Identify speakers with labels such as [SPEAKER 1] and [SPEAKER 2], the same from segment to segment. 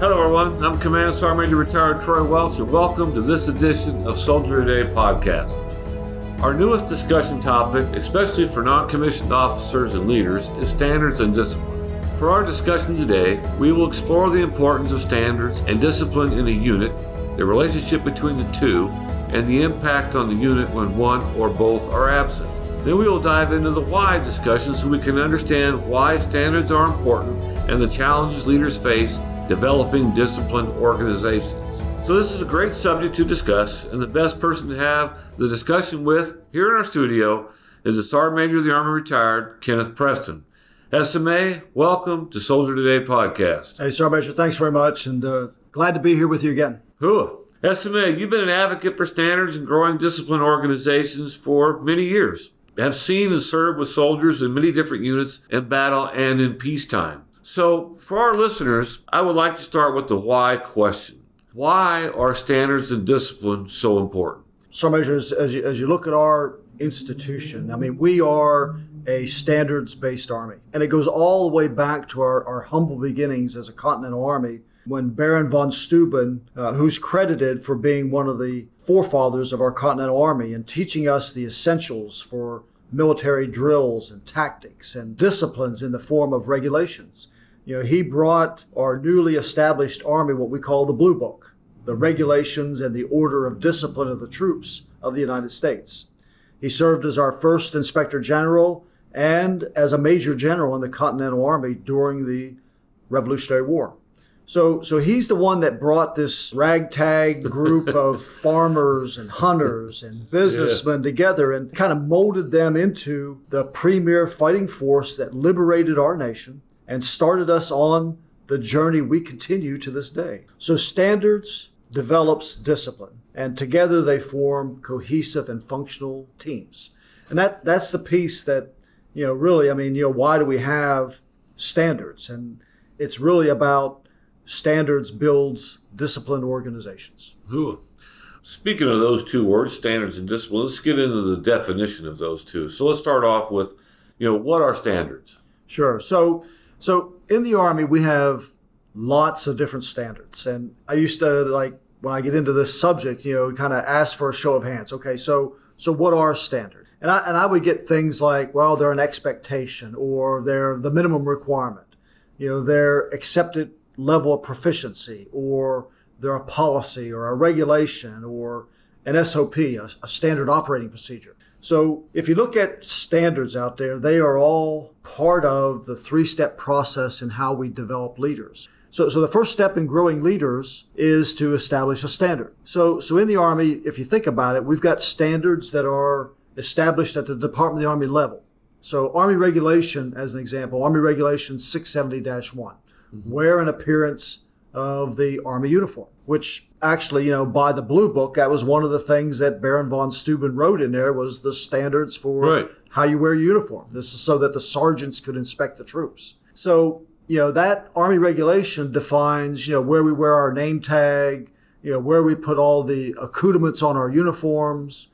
[SPEAKER 1] Hello everyone, I'm Command Sergeant Major Retired Troy Welch, and welcome to this edition of Soldier Today podcast. Our newest discussion topic, especially for non-commissioned officers and leaders, is standards and discipline. For our discussion today, we will explore the importance of standards and discipline in a unit, the relationship between the two, and the impact on the unit when one or both are absent. Then we will dive into the why discussion so we can understand why standards are important and the challenges leaders face developing disciplined organizations. So this is a great subject to discuss, and the best person to have the discussion with here in our studio is the Sergeant Major of the Army Retired, Kenneth Preston. SMA, welcome to Soldier Today podcast.
[SPEAKER 2] Hey, Sergeant Major, thanks very much, and glad to be here with you again.
[SPEAKER 1] Cool. SMA, you've been an advocate for standards and growing discipline organizations for many years. Have seen and served with soldiers in many different units in battle and in peacetime. So for our listeners, I would like to start with the why question. Why are standards and discipline so important?
[SPEAKER 2] Sergeant Major, as you look at our institution, we are a standards-based Army. And it goes all the way back to our humble beginnings as a Continental Army when Baron von Steuben, who's credited for being one of the forefathers of our Continental Army and teaching us the essentials for military drills and tactics and disciplines in the form of regulations. He brought our newly established Army what we call the Blue Book, the regulations and the order of discipline of the troops of the United States. He served as our first Inspector General and as a Major General in the Continental Army during the Revolutionary War. So he's the one that brought this ragtag group of farmers and hunters and businessmen together and kind of molded them into the premier fighting force that liberated our nation and started us on the journey we continue to this day. So standards develops discipline, and together they form cohesive and functional teams. And that's the piece that, really, why do we have standards? And it's really about standards builds disciplined organizations.
[SPEAKER 1] Ooh. Speaking of those two words, standards and discipline, let's get into the definition of those two. So let's start off with, what are standards?
[SPEAKER 2] Sure. So in the Army, we have lots of different standards. And I used to, when I get into this subject, kind of ask for a show of hands. Okay, so what are standards? And I would get things like, well, they're an expectation, or they're the minimum requirement. They're accepted level of proficiency, or they're a policy or a regulation or an SOP, a standard operating procedure. So if you look at standards out there, they are all part of the three-step process in how we develop leaders. So the first step in growing leaders is to establish a standard. So in the Army, if you think about it, we've got standards that are established at the Department of the Army level. So Army Regulation, as an example, Army Regulation 670-1. Wear and appearance of the Army uniform, which actually, by the Blue Book, that was one of the things that Baron von Steuben wrote in there was the standards for how you wear your uniform. This is so that the sergeants could inspect the troops. So, that Army regulation defines, where we wear our name tag, where we put all the accoutrements on our uniforms.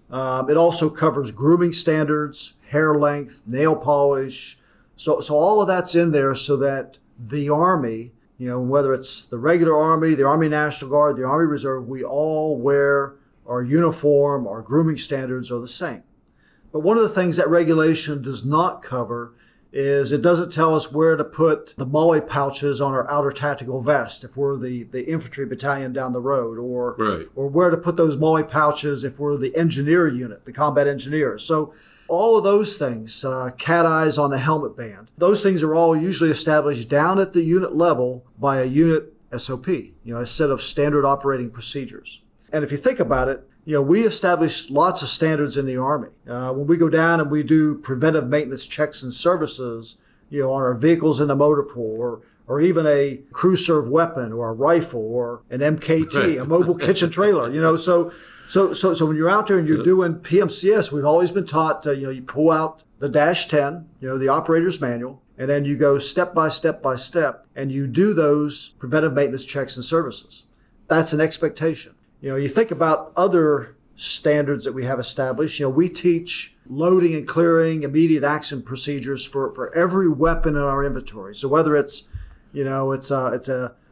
[SPEAKER 2] It also covers grooming standards, hair length, nail polish. So all of that's in there so that the Army, whether it's the regular Army, the Army National Guard, the Army Reserve, we all wear our uniform, our grooming standards are the same. But one of the things that regulation does not cover is it doesn't tell us where to put the MOLLE pouches on our outer tactical vest if we're the infantry battalion down the road, or where to put those MOLLE pouches if we're the engineer unit, the combat engineers. So all of those things, cat eyes on the helmet band, those things are all usually established down at the unit level by a unit SOP, a set of standard operating procedures. And if you think about it, we establish lots of standards in the Army. When we go down and we do preventive maintenance checks and services, on our vehicles in the motor pool, or even a crew serve weapon or a rifle or an MKT, a mobile kitchen trailer, So when you're out there and you're doing PMCS, we've always been taught to, you pull out the -10, the operator's manual, and then you go step by step by step, and you do those preventive maintenance checks and services. That's an expectation. You think about other standards that we have established. We teach loading and clearing immediate action procedures for every weapon in our inventory. So whether it's, it's a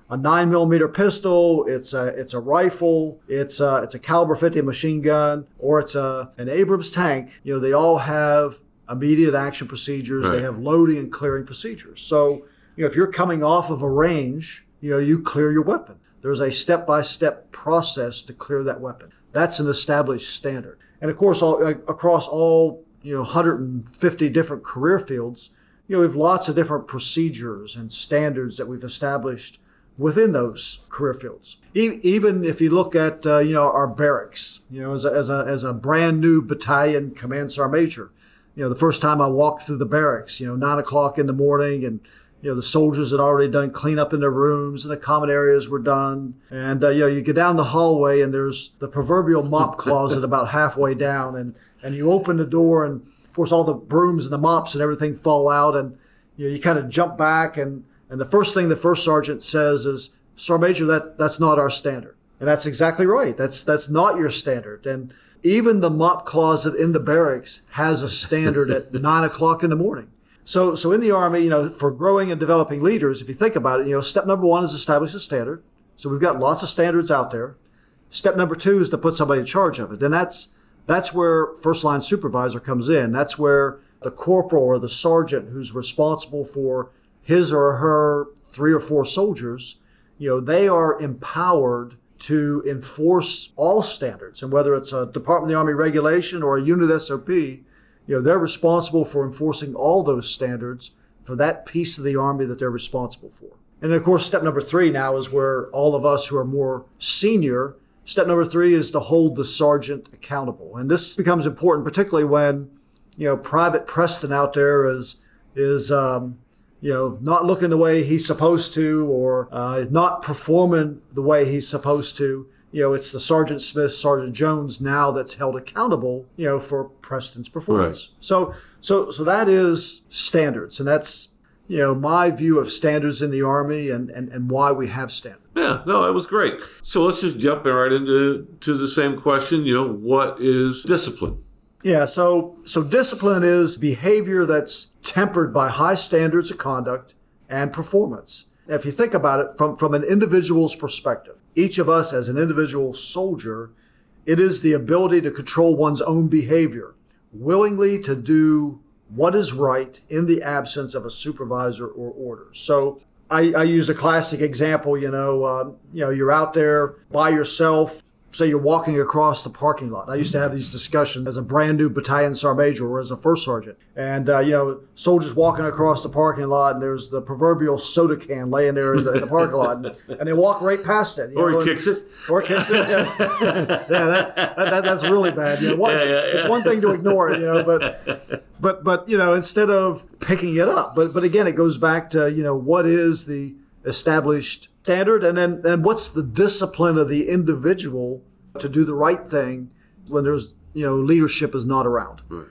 [SPEAKER 2] a 9mm pistol, it's a rifle, it's a caliber 50 machine gun, or it's an Abrams tank. They all have immediate action procedures. Right. They have loading and clearing procedures. So, if you're coming off of a range, you clear your weapon. There's a step-by-step process to clear that weapon. That's an established standard. And of course, across all 150 different career fields, we have lots of different procedures and standards that we've established within those career fields. Even if you look at our barracks, as a brand new battalion command sergeant major, the first time I walked through the barracks, 9:00 in the morning, and the soldiers had already done cleanup in their rooms and the common areas were done. And, you get down the hallway and there's the proverbial mop closet about halfway down. And you open the door and, of course, all the brooms and the mops and everything fall out. And, you kind of jump back. And the first thing the first sergeant says is, Sergeant Major, that's not our standard. And that's exactly right. That's not your standard. And even the mop closet in the barracks has a standard at 9:00 in the morning. So in the Army, for growing and developing leaders, if you think about it, step number 1 is establish a standard. So we've got lots of standards out there. Step number 2 is to put somebody in charge of it. And that's where first line supervisor comes in. That's where the corporal or the sergeant who's responsible for his or her 3 or 4 soldiers, they are empowered to enforce all standards. And whether it's a Department of the Army regulation or a unit SOP, they're responsible for enforcing all those standards for that piece of the Army that they're responsible for. And of course, step number 3 now is where all of us who are more senior, step number 3 is to hold the sergeant accountable. And this becomes important, particularly when, Private Preston out there is not looking the way he's supposed to, or not performing the way he's supposed to. It's the Sergeant Smith, Sergeant Jones now that's held accountable, for Preston's performance. Right. So that is standards, and that's, my view of standards in the Army and why we have standards.
[SPEAKER 1] Yeah, no, that was great. So let's just jump right into the same question. What is discipline?
[SPEAKER 2] Yeah, so discipline is behavior that's tempered by high standards of conduct and performance. If you think about it from an individual's perspective, each of us as an individual soldier, it is the ability to control one's own behavior, willingly to do what is right in the absence of a supervisor or order. So I use a classic example, you're out there by yourself. Say you're walking across the parking lot. I used to have these discussions as a brand new battalion sergeant major or as a first sergeant. And, soldiers walking across the parking lot, and there's the proverbial soda can laying there in the parking lot. And they walk right past it.
[SPEAKER 1] Or he kicks it.
[SPEAKER 2] Or kicks it, yeah. That's really bad. It's one thing to ignore it, but instead of picking it up. But again, it goes back to, what is the established standard, and then what's the discipline of the individual to do the right thing when there's leadership is not around. Right.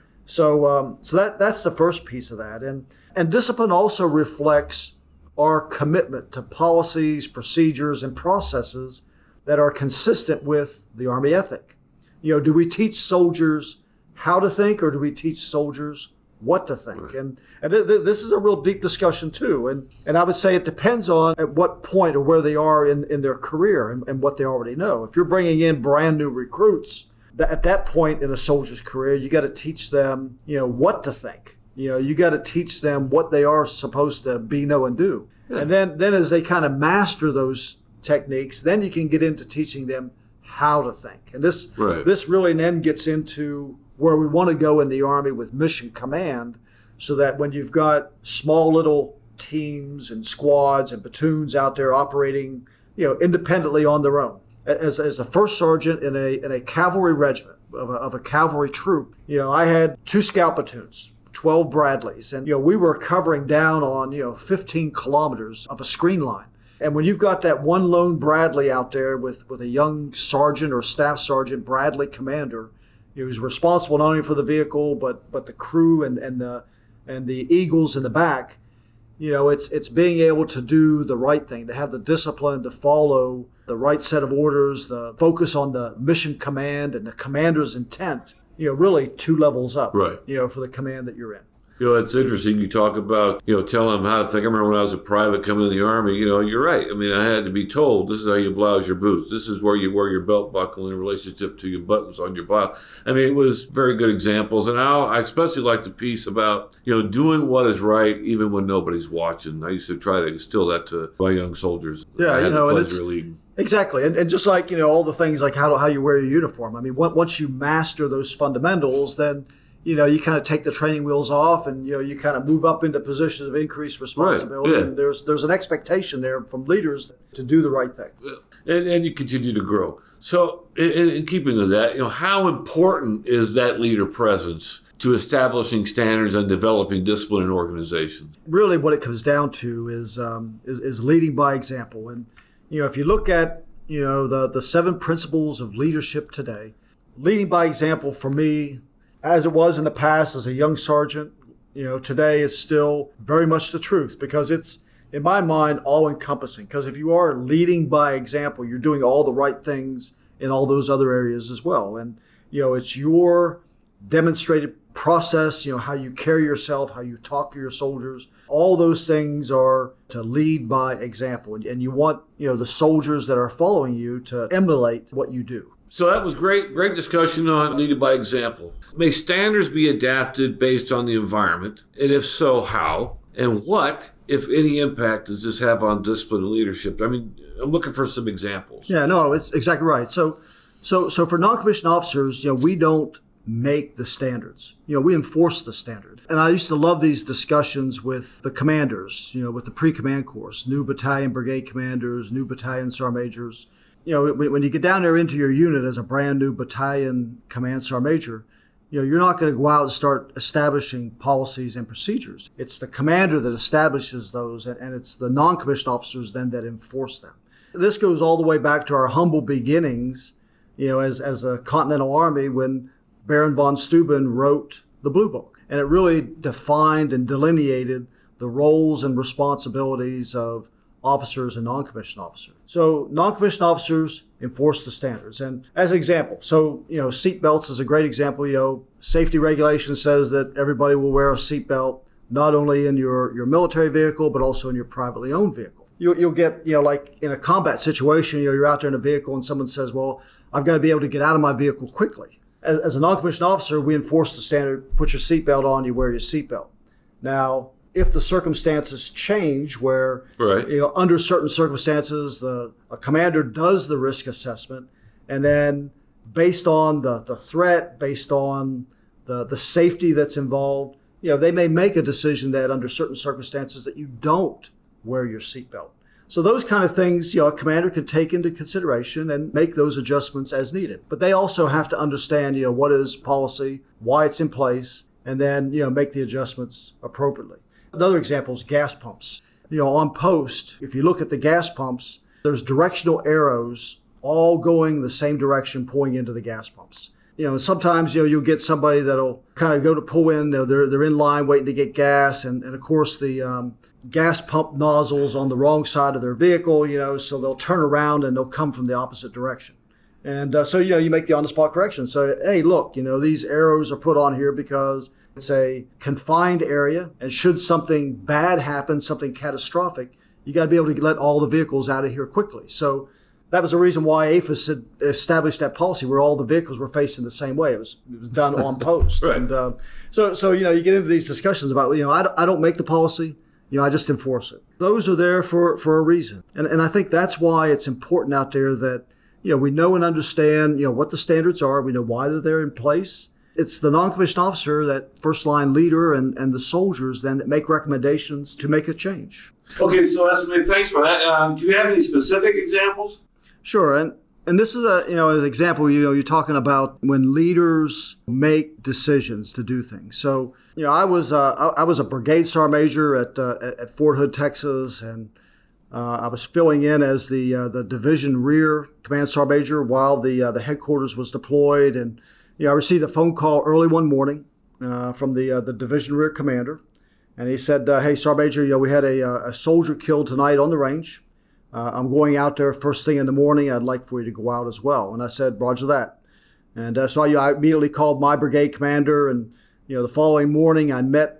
[SPEAKER 2] So that's the first piece of that, and discipline also reflects our commitment to policies, procedures, and processes that are consistent with the Army ethic. Do we teach soldiers how to think, or do we teach soldiers what to think? Right. And this is a real deep discussion too. And I would say it depends on at what point or where they are in their career and what they already know. If you're bringing in brand new recruits, at that point in a soldier's career, you got to teach them, what to think. You got to teach them what they are supposed to be, know, and do. Yeah. And then as they kind of master those techniques, then you can get into teaching them how to think. And this really then gets into where we want to go in the Army with mission command, so that when you've got small little teams and squads and platoons out there operating, independently on their own. As a first sergeant in a cavalry regiment of a cavalry troop, I had 2 scout platoons, 12 Bradleys, and we were covering down on 15 kilometers of a screen line. And when you've got that one lone Bradley out there with a young sergeant or staff sergeant Bradley commander, who's responsible not only for the vehicle but the crew and the eagles in the back, it's being able to do the right thing, to have the discipline to follow the right set of orders, the focus on the mission command and the commander's intent. Really 2 levels up,
[SPEAKER 1] right?
[SPEAKER 2] For the command that you're in.
[SPEAKER 1] It's interesting. You talk about, telling them how to think. I remember when I was a private coming in the Army, you're right. I mean, I had to be told, this is how you blouse your boots. This is where you wear your belt buckle in relationship to your buttons on your blouse. I mean, it was very good examples. And I especially like the piece about, doing what is right even when nobody's watching. I used to try to instill that to my young soldiers.
[SPEAKER 2] Yeah,
[SPEAKER 1] I had the pleasure of leading.
[SPEAKER 2] Exactly. And just like, all the things like how you wear your uniform. I mean, once you master those fundamentals, then you kind of take the training wheels off and, you kind of move up into positions of increased responsibility. Right. Yeah. And there's an expectation there from leaders to do the right thing.
[SPEAKER 1] And you continue to grow. So in keeping with that, how important is that leader presence to establishing standards and developing discipline in organizations?
[SPEAKER 2] Really what it comes down to is leading by example. And, if you look at, the 7 principles of leadership today, leading by example for me, as it was in the past as a young sergeant, today is still very much the truth because it's, in my mind, all-encompassing. Because if you are leading by example, you're doing all the right things in all those other areas as well. And, it's your demonstrated process, how you carry yourself, how you talk to your soldiers. All those things are to lead by example. And you want, the soldiers that are following you to emulate what you do.
[SPEAKER 1] So that was great discussion on leading by example. May standards be adapted based on the environment? And if so, how? And what, if any, impact does this have on discipline and leadership? I mean, I'm looking for some examples.
[SPEAKER 2] Yeah, no, it's exactly right. So for non-commissioned officers, we don't make the standards. We enforce the standard. And I used to love these discussions with the commanders, with the pre-command course, new battalion brigade commanders, new battalion sergeant majors. When you get down there into your unit as a brand new battalion command sergeant major, you're not going to go out and start establishing policies and procedures. It's the commander that establishes those, and it's the non-commissioned officers then that enforce them. This goes all the way back to our humble beginnings, as a Continental Army when Baron von Steuben wrote the Blue Book. And it really defined and delineated the roles and responsibilities of officers and non-commissioned officers. So non-commissioned officers enforce the standards. And as an example, seat belts is a great example. Safety regulation says that everybody will wear a seat belt, not only in your military vehicle, but also in your privately owned vehicle. You'll get, like in a combat situation, you're out there in a vehicle and someone says, well, I've got to be able to get out of my vehicle quickly. As a non-commissioned officer, we enforce the standard, put your seatbelt on, you wear your seatbelt. Now, if the circumstances change where,
[SPEAKER 1] right,
[SPEAKER 2] under certain circumstances, a commander does the risk assessment, and then based on the threat, based on the safety that's involved, they may make a decision that under certain circumstances that you don't wear your seatbelt. So those kind of things, a commander can take into consideration and make those adjustments as needed. But they also have to understand, what is policy, why it's in place, and then, make the adjustments appropriately. Another example is gas pumps. On post, if you look at the gas pumps, there's directional arrows all going the same direction, pulling into the gas pumps. Sometimes, you'll get somebody that'll kind of go to pull in, they're in line waiting to get gas. And of course, the gas pump nozzle's on the wrong side of their vehicle, so they'll turn around and they'll come from the opposite direction. And so, you make the on-the-spot correction. So, hey, look, these arrows are put on here because it's a confined area, and should something bad happen, something catastrophic, you got to be able to let all the vehicles out of here quickly. So that was the reason why APHIS had established that policy where all the vehicles were facing the same way. It was done on post.
[SPEAKER 1] Right.
[SPEAKER 2] And so you get into these discussions about, I don't make the policy, I just enforce it. Those are there for a reason. And I think that's why it's important out there that, we know and understand, what the standards are. We know why they're there in place. It's the non-commissioned officer, that first line leader, and the soldiers then that make recommendations to make a change.
[SPEAKER 1] Okay, so thanks for that. Do you have any specific examples?
[SPEAKER 2] Sure, and this is as an example. You're talking about when leaders make decisions to do things. So I was a brigade sergeant major at Fort Hood, Texas, and I was filling in as the division rear command sergeant major while the headquarters was deployed. And I received a phone call early one morning from the division rear commander, and he said, "Hey, Sergeant Major, we had a soldier killed tonight on the range. I'm going out there first thing in the morning. I'd like for you to go out as well." And I said, "Roger that." And so I immediately called my brigade commander, and the following morning I met,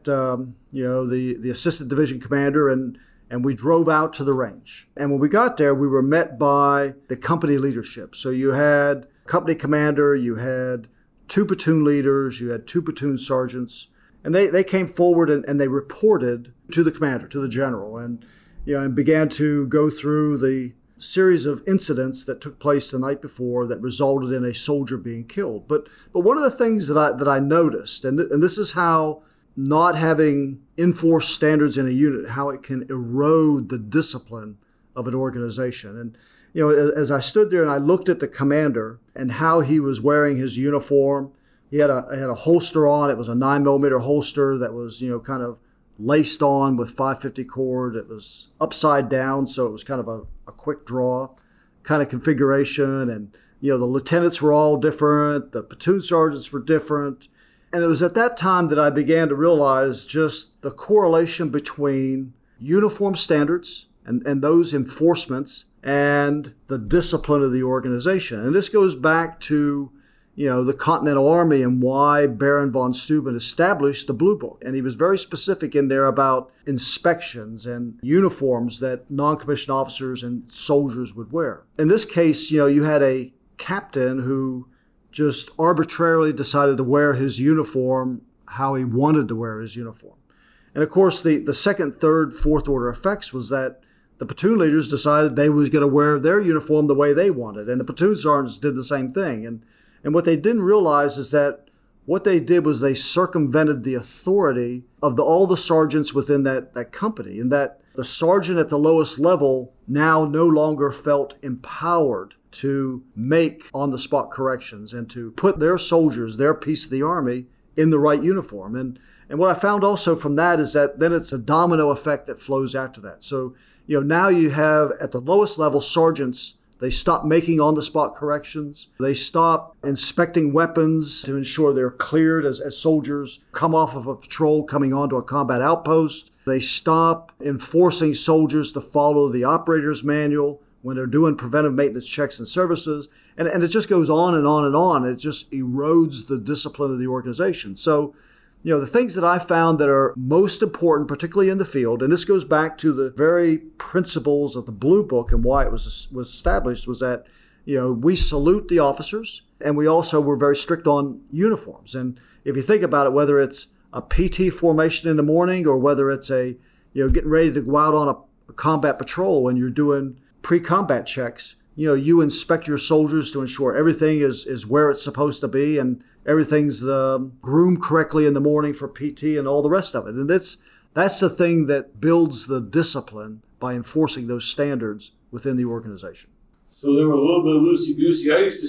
[SPEAKER 2] the assistant division commander, and we drove out to the range. And when we got there, we were met by the company leadership. So you had company commander, you had 2 platoon leaders, you had 2 platoon sergeants, and they came forward and they reported to the commander, to the general, and began to go through the series of incidents that took place the night before that resulted in a soldier being killed. But one of the things that I noticed, and this is how not having enforced standards in a unit, how it can erode the discipline of an organization. And as I stood there and I looked at the commander and how he was wearing his uniform, he had a holster on. It was a 9mm holster that was kind of laced on with 550 cord. It was upside down, so it was kind of a quick draw kind of configuration. And the lieutenants were all different, the platoon sergeants were different. And it was at that time that I began to realize just the correlation between uniform standards and those enforcements and the discipline of the organization. And this goes back to the Continental Army and why Baron von Steuben established the Blue Book. And he was very specific in there about inspections and uniforms that non-commissioned officers and soldiers would wear. In this case, you had a captain who just arbitrarily decided to wear his uniform how he wanted to wear his uniform. And of course, the second, third, fourth order effects was that the platoon leaders decided they was going to wear their uniform the way they wanted. And the platoon sergeants did the same thing. And what they didn't realize is that what they did was they circumvented the authority of all the sergeants within that company, and that the sergeant at the lowest level now no longer felt empowered to make on-the-spot corrections and to put their soldiers, their piece of the Army, in the right uniform. And what I found also from that is that then it's a domino effect that flows after that. So, now you have at the lowest level sergeants, they stop making on-the-spot corrections. They stop inspecting weapons to ensure they're cleared as soldiers come off of a patrol coming onto a combat outpost. They stop enforcing soldiers to follow the operator's manual when they're doing preventive maintenance checks and services. And it just goes on and on and on. It just erodes the discipline of the organization. So, the things that I found that are most important, particularly in the field, and this goes back to the very principles of the Blue Book and why it was established, was that, we salute the officers, and we also were very strict on uniforms. And if you think about it, whether it's a PT formation in the morning or whether it's getting ready to go out on a combat patrol and you're doing pre-combat checks, you inspect your soldiers to ensure everything is where it's supposed to be and everything's groomed correctly in the morning for PT and all the rest of it. And that's the thing that builds the discipline by enforcing those standards within the organization.
[SPEAKER 1] So they were a little bit loosey-goosey. I used to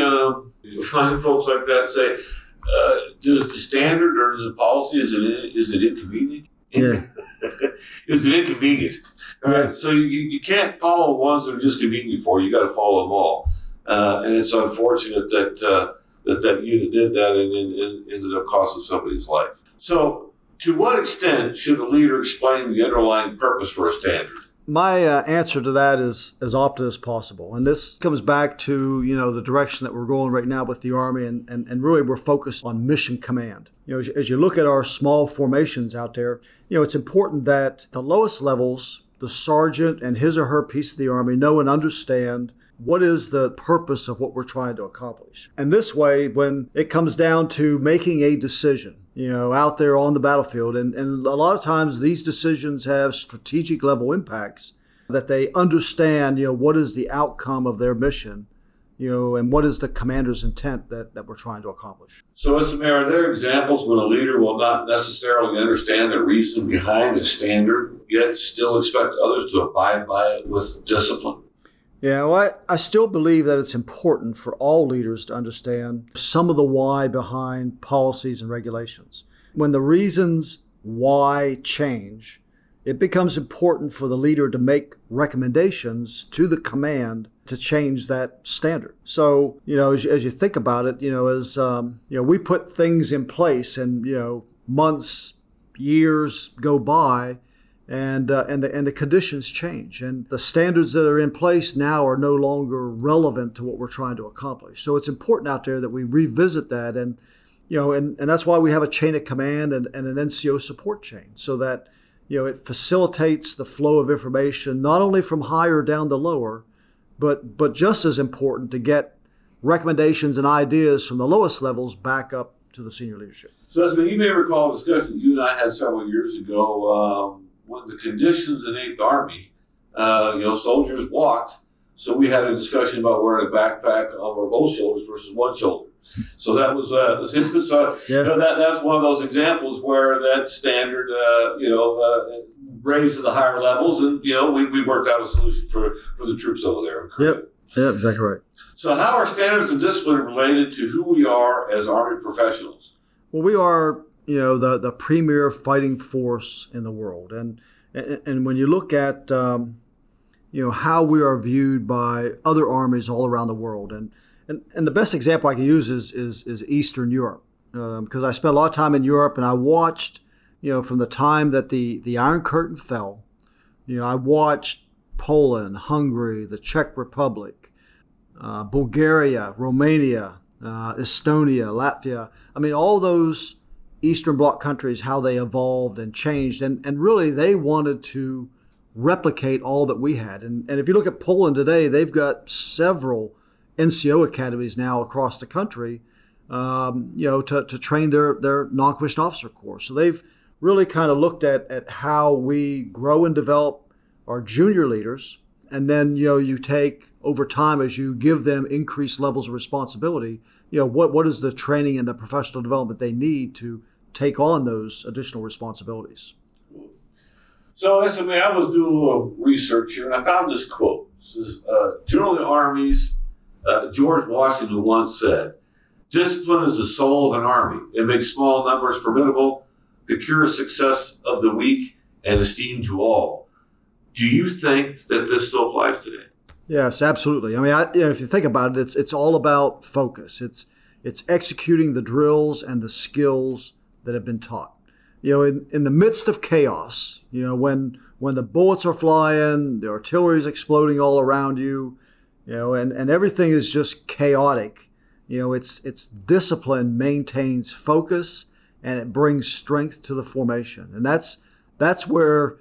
[SPEAKER 1] say, find folks like that say, does the standard or does the policy, is it inconvenient?
[SPEAKER 2] Yeah.
[SPEAKER 1] Is it inconvenient?
[SPEAKER 2] Yeah.
[SPEAKER 1] So you can't follow ones that are just convenient for you. You got to follow them all. And it's unfortunate that unit did that and ended up costing somebody's life. So to what extent should a leader explain the underlying purpose for a standard?
[SPEAKER 2] My answer to that is as often as possible. And this comes back to, the direction that we're going right now with the Army. And really we're focused on mission command. As you look at our small formations out there, it's important that the lowest levels, the sergeant and his or her piece of the Army, know and understand what is the purpose of what we're trying to accomplish. And this way, when it comes down to making a decision, out there on the battlefield, and a lot of times these decisions have strategic level impacts, that they understand, what is the outcome of their mission, and what is the commander's intent that we're trying to accomplish.
[SPEAKER 1] So, are there examples when a leader will not necessarily understand the reason behind a standard, yet still expect others to abide by it with discipline?
[SPEAKER 2] Yeah, well, I still believe that it's important for all leaders to understand some of the why behind policies and regulations. When the reasons why change, it becomes important for the leader to make recommendations to the command to change that standard. So, as you think about it, we put things in place and, months, years go by, and the conditions change, and the standards that are in place now are no longer relevant to what we're trying to accomplish. So it's important out there that we revisit that, and And that's why we have a chain of command and an NCO support chain, so that, it facilitates the flow of information, not only from higher down to lower, but just as important, to get recommendations and ideas from the lowest levels back up to the senior leadership.
[SPEAKER 1] So, you may recall a discussion you and I had several years ago when the conditions in 8th Army, soldiers walked. So we had a discussion about wearing a backpack over both shoulders versus one shoulder. So that was that's one of those examples where that standard raised to the higher levels, and we worked out a solution for the troops over there.
[SPEAKER 2] Yep, exactly right.
[SPEAKER 1] So how are standards and discipline related to who we are as Army professionals?
[SPEAKER 2] Well, we are the premier fighting force in the world, and when you look at how we are viewed by other armies all around the world. And the best example I can use is Eastern Europe, because I spent a lot of time in Europe, and I watched, from the time that the Iron Curtain fell, I watched Poland, Hungary, the Czech Republic, Bulgaria, Romania, Estonia, Latvia. I mean, all those Eastern Bloc countries, how they evolved and changed, and really they wanted to replicate all that we had. And if you look at Poland today, they've got several NCO academies now across the country, to train their non-commissioned officer corps. So they've really kind of looked at how we grow and develop our junior leaders. And then, you take over time, as you give them increased levels of responsibility, what is the training and the professional development they need to take on those additional responsibilities.
[SPEAKER 1] So SMA, I was doing a little research here, and I found this quote. This is General of the Armies, George Washington once said, "Discipline is the soul of an army. It makes small numbers formidable, procures success of the weak, and esteem to all." Do you think that this still applies today?
[SPEAKER 2] Yes, absolutely. I mean, if you think about it, it's all about focus. It's executing the drills and the skills that have been taught. In the midst of chaos, when the bullets are flying, the artillery is exploding all around you, and everything is just chaotic, it's discipline maintains focus, and it brings strength to the formation. And that's where,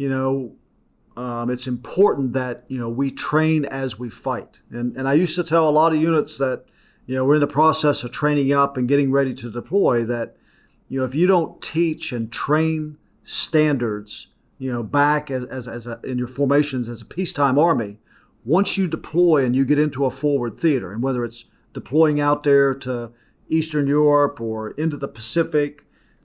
[SPEAKER 2] it's important that, we train as we fight. And I used to tell a lot of units that, we're in the process of training up and getting ready to deploy, that if you don't teach and train standards, back in your formations as a peacetime army, once you deploy and you get into a forward theater, and whether it's deploying out there to Eastern Europe or into the Pacific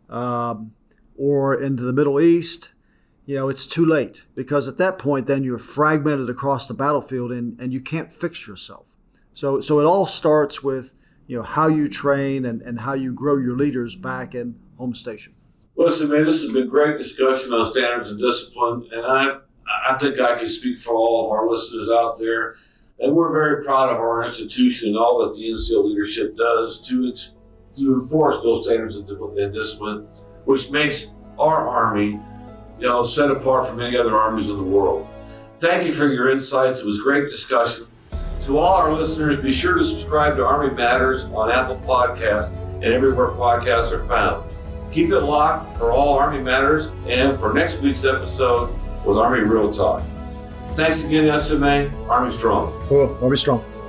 [SPEAKER 2] or into the Middle East, it's too late, because at that point then you're fragmented across the battlefield and you can't fix yourself. So it all starts with how you train and how you grow your leaders back in home station.
[SPEAKER 1] Listen, man, this has been great discussion on standards and discipline, and I think I can speak for all of our listeners out there, and we're very proud of our institution and all that the NCO leadership does to enforce those standards and discipline, which makes our Army, set apart from any other armies in the world. Thank you for your insights. It was a great discussion. To all our listeners, be sure to subscribe to Army Matters on Apple Podcasts and everywhere podcasts are found. Keep it locked for all Army Matters and for next week's episode with Army Real Talk. Thanks again, SMA. Army Strong.
[SPEAKER 2] Cool. Army Strong.